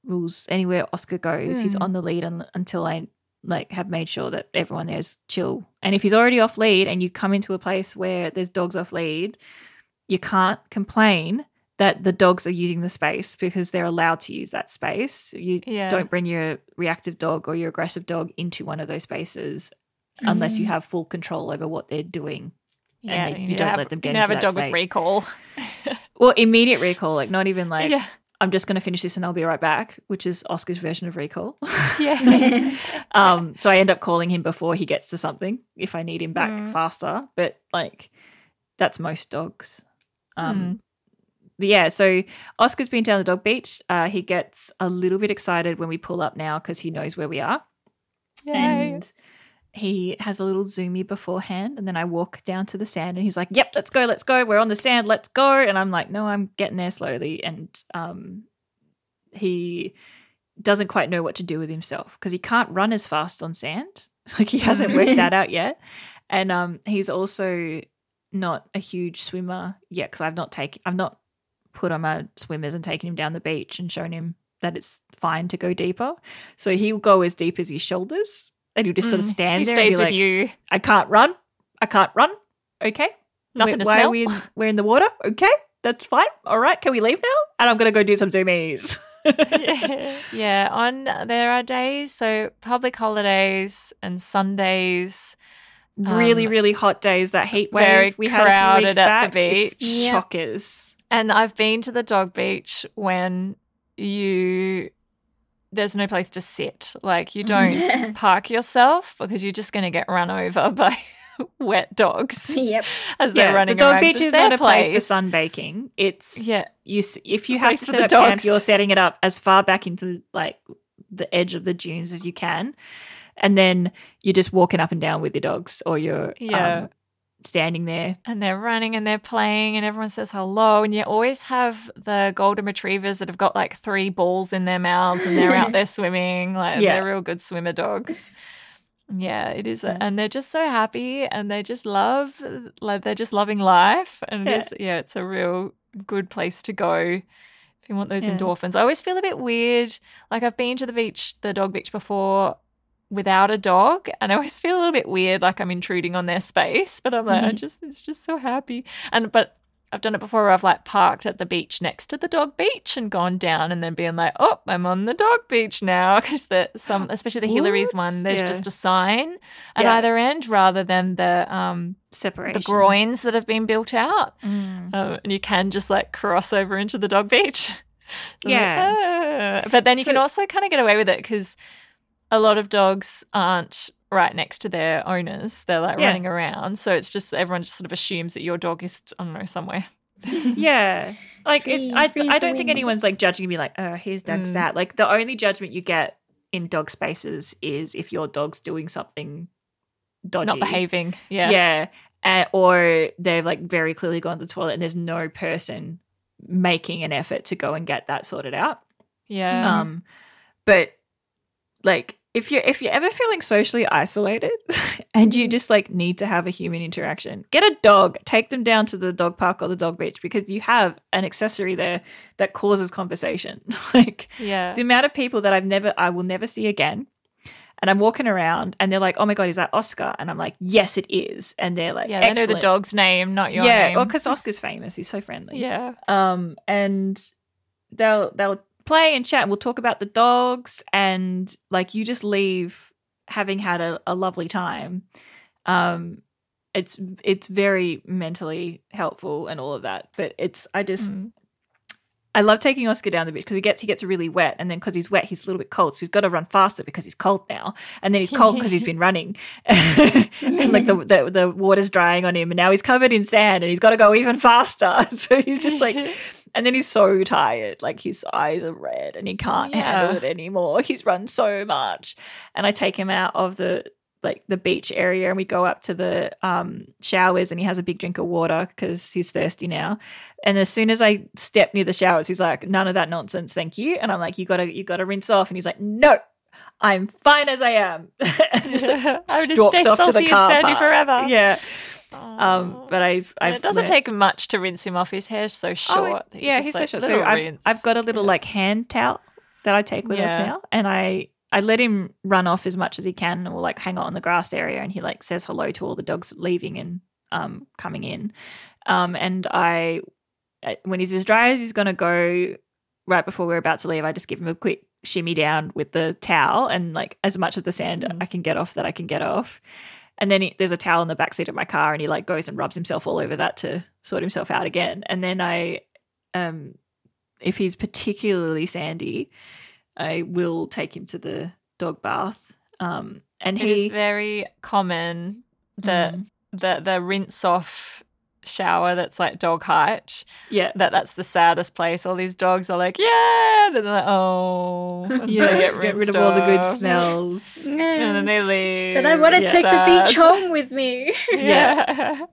rules. Anywhere Oscar goes, he's on the lead until I like have made sure that everyone there is chill. And if he's already off lead and you come into a place where there's dogs off lead, you can't complain that the dogs are using the space because they're allowed to use that space. You don't bring your reactive dog or your aggressive dog into one of those spaces unless you have full control over what they're doing. Yeah, and you don't let them get into have a that dog state. with recall. Well, immediate recall, like not even like I'm just going to finish this and I'll be right back, which is Oscar's version of recall. Yeah. So I end up calling him before he gets to something if I need him back faster. But like that's most dogs. But yeah, so Oscar's been down the dog beach. He gets a little bit excited when we pull up now because he knows where we are. Yay. And he has a little zoomy beforehand, and then I walk down to the sand and he's like, yep, let's go. We're on the sand, let's go. And I'm like, no, I'm getting there slowly. And he doesn't quite know what to do with himself because he can't run as fast on sand. Like he hasn't worked that out yet. And he's also not a huge swimmer yet because I've not put on my swimmers and taken him down the beach and shown him that it's fine to go deeper. So he'll go as deep as his shoulders. And he'll just sort of stand there. He stays and be with like, you. I can't run. Okay. Nothing to Why smell. we're in the water? Okay. That's fine. All right. Can we leave now? And I'm going to go do some zoomies. Yeah. There are days, so public holidays and Sundays. Really, really hot days. That heat wave very we had a few crowded weeks at back. the beach. It's chockers. And I've been to the dog beach when there's no place to sit. Like you don't park yourself because you're just going to get run over by wet dogs. Yep. As they're running the dog around. beach It's is their not a place for place. sunbaking. It's if you have place to for set the up camp, dogs. you're setting it up as far back into like the edge of the dunes as you can, and then you're just walking up and down with your dogs, or you're standing there. And they're running and they're playing and everyone says hello. And you always have the golden retrievers that have got like 3 balls in their mouths and they're out there swimming. Like they're real good swimmer dogs. Yeah, it is. And they're just so happy and they just they're just loving life. And it's a real good place to go if you want those endorphins. I always feel a bit weird. Like I've been to the dog beach before without a dog, and I always feel a little bit weird, like I'm intruding on their space. But I'm like, it's just so happy. But I've done it before where I've like parked at the beach next to the dog beach and gone down, and then being like, oh, I'm on the dog beach now, because especially the Hillary's one, there's just a sign at either end rather than the separation, the groins that have been built out, and you can just like cross over into the dog beach. So but then you can also kind of get away with it because a lot of dogs aren't right next to their owners. They're like running around. So it's just everyone just sort of assumes that your dog is, I don't know, somewhere. Yeah. Like I don't think anyone's like judging me like, oh, here's Doug's that. Like the only judgment you get in dog spaces is if your dog's doing something dodgy. Not behaving. Yeah. Yeah. Or they've like very clearly gone to the toilet and there's no person making an effort to go and get that sorted out. Yeah. But like if you're ever feeling socially isolated and you just like need to have a human interaction, get a dog, take them down to the dog park or the dog beach, because you have an accessory there that causes conversation. Like the amount of people that I will never see again. And I'm walking around and they're like, oh my God, is that Oscar? And I'm like, yes, it is. And they're like, they know the dog's name, not your name. Yeah, well, because Oscar's famous. He's so friendly. Yeah. And they'll play and chat and we'll talk about the dogs, and like you just leave having had a lovely time. It's very mentally helpful and all of that. But I love taking Oscar down the beach because he gets really wet, and then because he's wet, he's a little bit cold, so he's got to run faster because he's cold now, and then he's cold because he's been running, and like the water's drying on him, and now he's covered in sand, and he's got to go even faster. So he's just like, and then he's so tired, like his eyes are red, and he can't handle it anymore. He's run so much, and I take him out of the beach area and we go up to the showers, and he has a big drink of water because he's thirsty now. And as soon as I step near the showers, he's like, none of that nonsense, thank you. And I'm like, you gotta rinse off. And he's like, no, I'm fine as I am. And just I would stalks stay off to salty the car and sandy park. Forever. Yeah. Aww. But it doesn't take much to rinse him off. His hair's so short. He's so short. So I've got a little like hand towel that I take with us Yeah. now, and I let him run off as much as he can, or like hang out in the grass area, and he like says hello to all the dogs leaving and coming in. And when he's as dry as he's gonna go, right before we're about to leave, I just give him a quick shimmy down with the towel, and like as much of the sand I can get off that I can get off. And then there's a towel in the backseat of my car, and he like goes and rubs himself all over that to sort himself out again. And then if he's particularly sandy, I will take him to the dog bath. And It is very common that the rinse off shower that's like dog height. Yeah. That's the saddest place. All these dogs are like, yeah, and then they're like, oh, and Yeah, they get rid of all the good off. smells. And then they leave. But I want to Yeah. take the Sad. beach home with me. Yeah.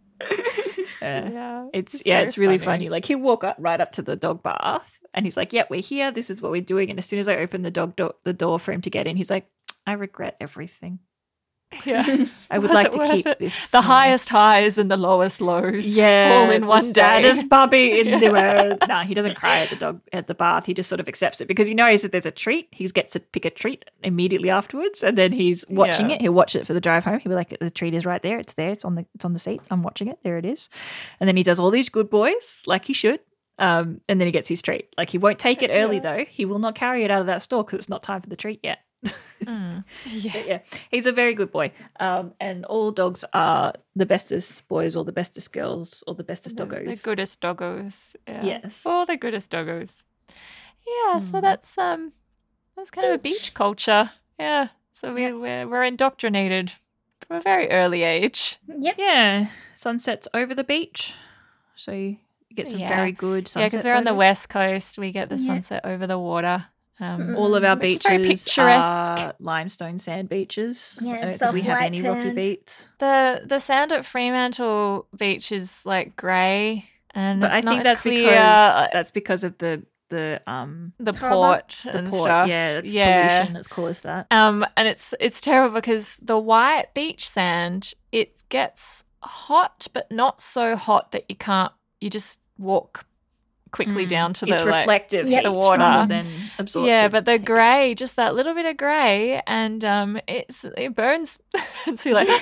Yeah. It's very really funny. Like he'll walk right up to the dog bath, and he's like, "Yep, we're here. This is what we're doing." And as soon as I open the door for him to get in, he's like, "I regret everything. Yeah. I would Was like it to worth keep it? this The smell." highest highs and the lowest lows. Yeah, all in one the day. saddest puppy in the world. No, he doesn't cry at the bath. He just sort of accepts it because he knows that there's a treat. He gets to pick a treat immediately afterwards, and then he's watching Yeah. it. He'll watch it for the drive home. He'll be like, "The treat is right there. It's there. It's on the seat. I'm watching it. There it is." And then he does all these good boys like he should. And then he gets his treat. Like he won't take it early though. He will not carry it out of that store because it's not time for the treat yet. Yeah. But yeah, he's a very good boy. And all dogs are the bestest boys or the bestest girls or the bestest doggos. The goodest doggos. Yeah. Yes. All the goodest doggos. Yeah, so that's kind of a beach culture. Yeah. So we're indoctrinated from a very early age. Yep. Yeah, sunsets over the beach. So you get some Yeah. very good sunset Yeah, because we're on the photos. west coast. We get the Yeah. sunset over the water. All of our Which is beaches very picturesque. are limestone sand beaches. Yeah, I don't think soft we have white any rocky sand. beats. The sand at Fremantle Beach is like grey, and But it's I not think as that's clear. that's because of the the Harbour? port the and port. stuff. Yeah, that's yeah. pollution that's caused that. And it's terrible because the white beach sand, it gets hot, but not so hot that you just walk quickly down to It's the reflective Yep. heat the water. rather than absorptive. Yeah, but the heat. grey, just that little bit of grey, and it burns. And so you're like,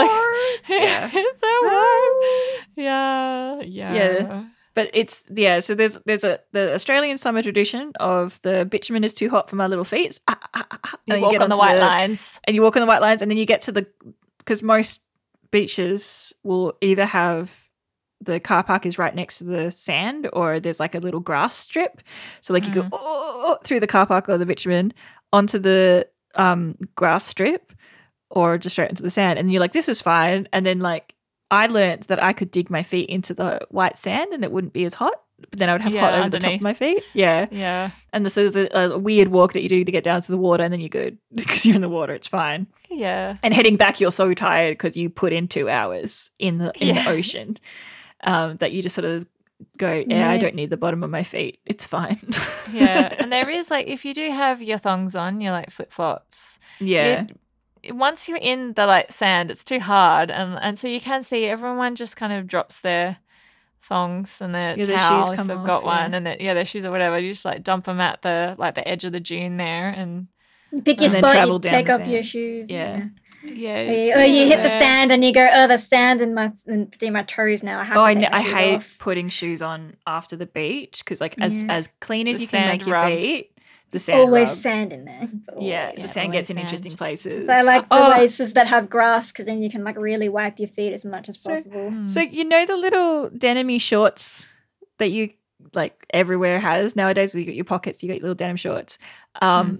Yeah. it's so warm. Yeah. Yeah. But it's so there's the Australian summer tradition of the bitumen is too hot for my little feet. You And walk get on the onto white lines. and you walk on the white lines, and then you get to because most beaches will either have the car park is right next to the sand, or there's like a little grass strip. So like you go through the car park or the bitumen onto the grass strip, or just straight into the sand, and you're like, this is fine. And then like I learnt that I could dig my feet into the white sand and it wouldn't be as hot. But then I would have hot over the top of underneath. my feet. Yeah. Yeah. And so there's a weird walk that you do to get down to the water, and then you're good because you're in the water. It's fine. Yeah. And heading back, you're so tired because you put in 2 hours in the Yeah. ocean that you just sort of go, I don't need the bottom of my feet. It's fine. Yeah. And there is like, if you do have your thongs on, your like flip flops. Yeah. Once you're in the like sand, it's too hard, and so you can see everyone just kind of drops their thongs and their Yeah, their towel shoes if come they've off, got yeah. one, and their shoes or whatever. You just like dump them at the edge of the dune there, and You pick your And then spot, travel you down take the off sand. your shoes. Yeah. Or you hit the sand and you go, oh, the sand in my toes now. I have to I take my I shoes hate off. putting shoes on after the beach because like as clean as The you can make sand your rubs. feet, the sand Always rubs. sand in there. It's Yeah, always- the sand always gets in sand. interesting places. So I like the Oh. laces that have grass because then you can like really wipe your feet as much as possible. So you know the little denim shorts that you like everywhere has nowadays. Where you got your pockets, you got your little denim shorts. I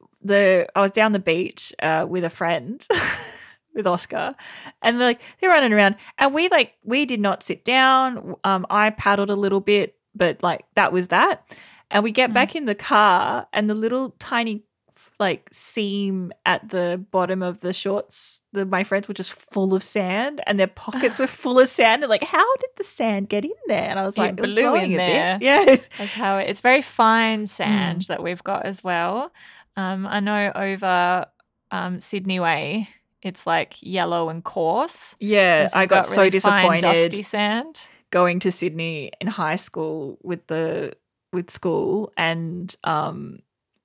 was down the beach with a friend, with Oscar, and they're running around, and we did not sit down. I paddled a little bit, but like that was that. And we get back in the car, and the little tiny like seam at the bottom of the shorts, my friends were just full of sand, and their pockets were full of sand. And like, how did the sand get in there? And I was It like, blew blowing in a there. bit. Yeah. That's how it's very fine sand that we've got as well. I know over Sydney Way, it's like yellow and coarse. Yeah, So I you've got so really fine, disappointed dusty sand. going to Sydney in high school with school, and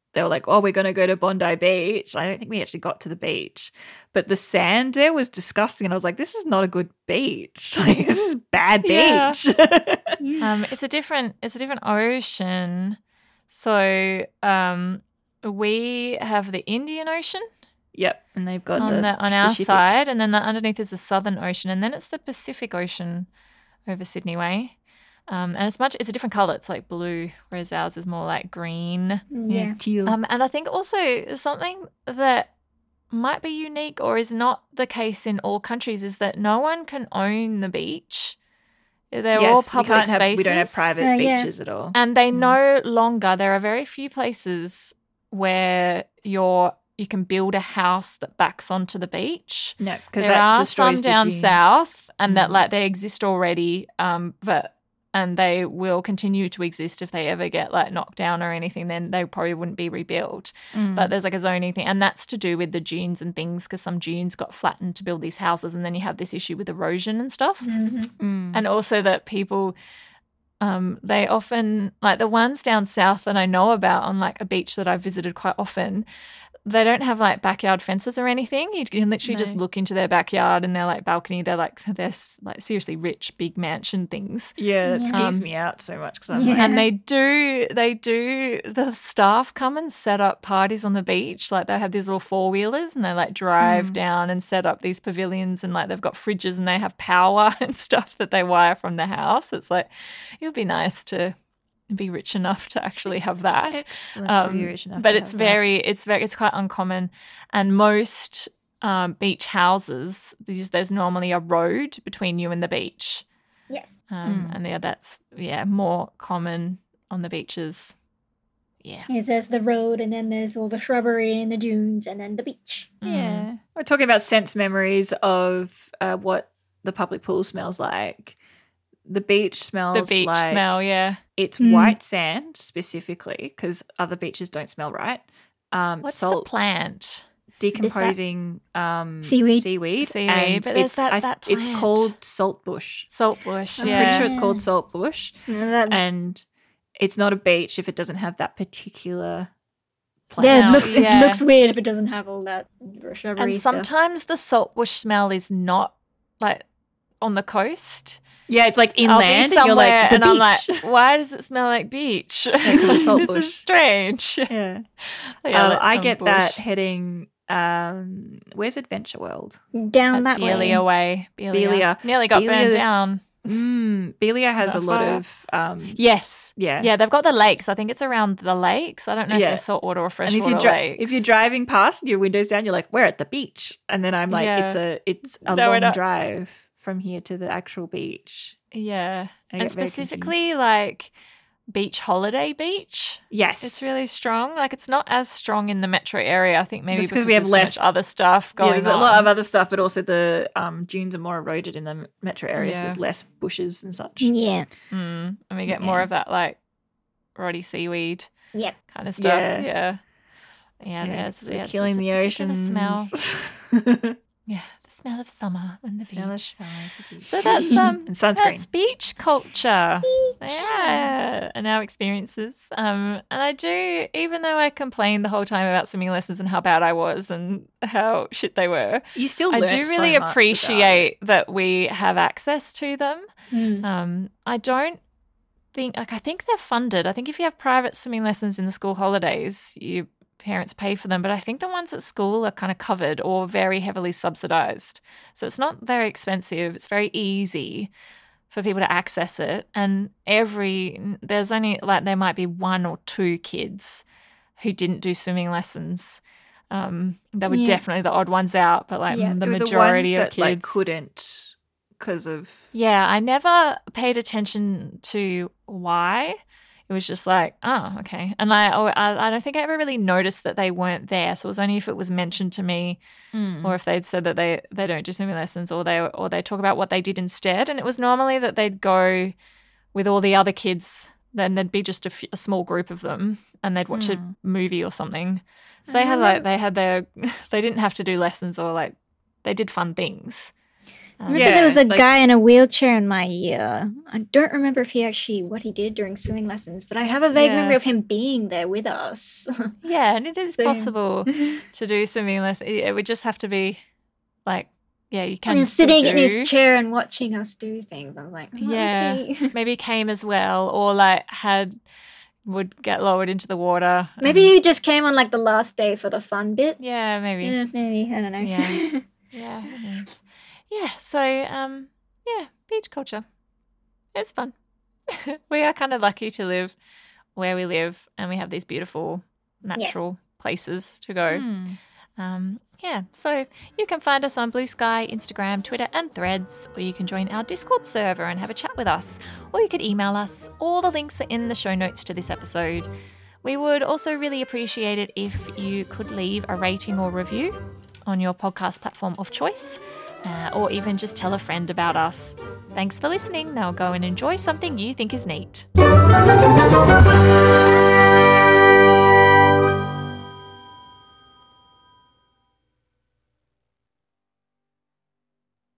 they were like, oh, we're going to go to Bondi Beach. I don't think we actually got to the beach. But the sand there was disgusting. And I was like, this is not a good beach. Like, this is bad Yeah. beach. It's a different ocean. So we have the Indian Ocean Yep. And they've got on the our Pacific. side, and then underneath is the Southern Ocean, and then it's the Pacific Ocean over Sydney Way. And it's a different colour. It's like blue, whereas ours is more like green. Yeah. Teal. And I think also something that might be unique or is not the case in all countries is that no one can own the beach. They're all public spaces. We don't have private Yeah. beaches at all. And they no longer, there are very few places where you can build a house that backs onto the beach. No, because There that are destroys some the down dunes. south, and that Mm. like they exist already, and they will continue to exist if they ever get like knocked down or anything. Then they probably wouldn't be rebuilt. Mm. But there's like a zoning thing, and that's to do with the dunes and things, because some dunes got flattened to build these houses, and then you have this issue with erosion and stuff. Mm. And also that people, they often, like the ones down south that I know about on like a beach that I've visited quite often, they don't have like backyard fences or anything. You can literally just No. look into their backyard and their like balcony. They're like seriously rich, big mansion things. Yeah, that Yeah. scares me out so much because I'm Yeah. like, And the staff come and set up parties on the beach. Like they have these little 4-wheelers and they like drive down and set up these pavilions, and like they've got fridges and they have power and stuff that they wire from the house. It's like, it would be nice to be rich enough to actually have that. But it's quite uncommon. And most beach houses, there's normally a road between you and the beach. Yes. And that's more common on the beaches. Yeah. Yes, there's the road, and then there's all the shrubbery and the dunes, and then the beach. Yeah. We're talking about sense memories of what the public pool smells like. The beach smells The beach like smell, yeah. it's white sand specifically, because other beaches don't smell right. What's Salt, the plant? decomposing Seaweed. seaweed, Seaweed, and but there's that it's plant. called saltbush. Saltbush, I'm yeah. pretty sure it's called saltbush, And and it's not a beach if it doesn't have that particular yeah, plant. it looks weird if it doesn't have all that shrubbery And stuff. sometimes the saltbush smell is not like on the coast. Yeah, it's like I'll be inland, and you're somewhere like the and beach. I'm like, why does it smell like beach? 'cause it's This saltbush. is strange. Yeah. Yeah, I that's get some that bush. heading. Where's Adventure World? Down That's that way. Belia way. Belia. Nearly got burned Belia- down. Belia has a Not lot far. of Yes. yeah. Yeah, they've got the lakes. I think it's around the lakes. I don't know if Yeah. they're saltwater or And freshwater if lakes. you're driving past your windows down, you're like, we're at the beach, and then I'm like, Yeah. it's a No, we're long not. drive from here to the actual beach. Yeah. I And get very specifically like beach holiday beach. Yes, It's really strong. Like it's not as strong in the metro area. I think maybe Just 'cause because we have there's so less- much other stuff yeah, going there's on. a lot of other stuff, but also the dunes are more eroded in the metro area, so Yeah. there's less bushes and such. Yeah. And we get more Yeah. of that like rotty seaweed Yep. kind of stuff. Yeah. Yeah. Yeah, it's it's killing the a particular oceans. smell. Yeah, the smell of summer and the Smell of beach. beach. So that's and sunscreen. That's beach culture. Yeah, and our experiences. And I do, even though I complained the whole time about swimming lessons and how bad I was and how shit they were, You still I learnt do so really much about it. appreciate that we have access to them. Mm. I don't think, I think they're funded. I think if you have private swimming lessons in the school holidays, your parents pay for them. But I think the ones at school are kind of covered or very heavily subsidized. So it's not very expensive. It's very easy for people to access it. And there's only like, there might be 1 or 2 kids who didn't do swimming lessons. They were Yeah. definitely the odd ones out, but like Yeah. the They were majority ones of that, like, kids couldn't because of Yeah, I never paid attention to why. It was just like, oh, okay. And I don't think I ever really noticed that they weren't there. So it was only if it was mentioned to me or if they'd said that they don't do swimming lessons or they talk about what they did instead. And it was normally that they'd go with all the other kids. Then there'd be just a small group of them and they'd watch a movie or something. So they didn't have to do lessons or like they did fun things. I remember there was a guy in a wheelchair in my year. I don't remember if what he did during swimming lessons, but I have a vague memory of him being there with us. Yeah, and it is possible to do swimming lessons. It would just have to be like, you can. And sitting in his chair and watching us do things. I was like, maybe came as well, or like would get lowered into the water. Maybe he just came on like the last day for the fun bit. Yeah, maybe. Yeah, maybe. I don't know. Yeah. Yeah, it is. Yeah, so, beach culture. It's fun. We are kind of lucky to live where we live, and we have these beautiful natural places to go. So you can find us on Blue Sky, Instagram, Twitter, and Threads, or you can join our Discord server and have a chat with us, or you could email us. All the links are in the show notes to this episode. We would also really appreciate it if you could leave a rating or review on your podcast platform of choice. Or even just tell a friend about us. Thanks for listening. Now go and enjoy something you think is neat.